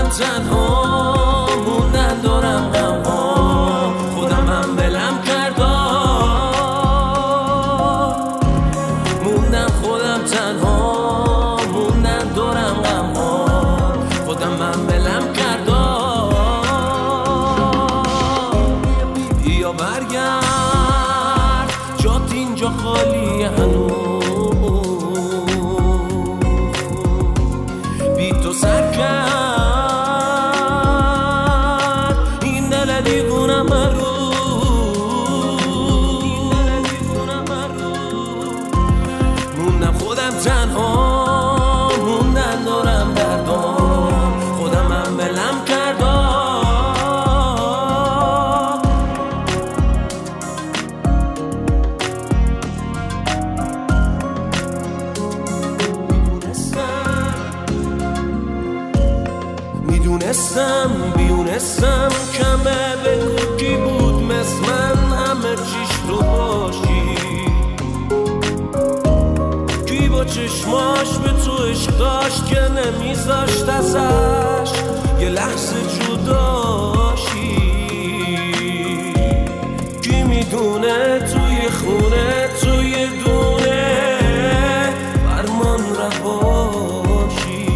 خودم تنها موندن دارم غمها خودم هم بلم کردم موندن خودم تنها موندن دارم غمها خودم هم بلم کردم بیا برگرد جات اینجا خالی هنوز بی تو سر کرد این دل دیوونم رو موندم خودم تنها موندن دارم دردم خودم هم بلم کردم بیونستم کمه بگو کی بود مثل من همه چیش رو باشی کی با چشماش به تو عشق داشت که نمیذاشت ازش یه لحظه جداشی کی میدونه توی خونه توی دونه فرمان رواشی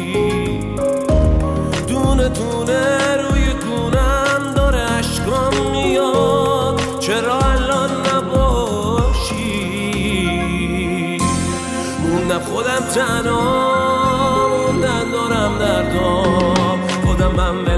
دونه روی گونم داره عشقام میاد چرا الان نباشی موندم خودم تنها موندن دارم دردم خودم هم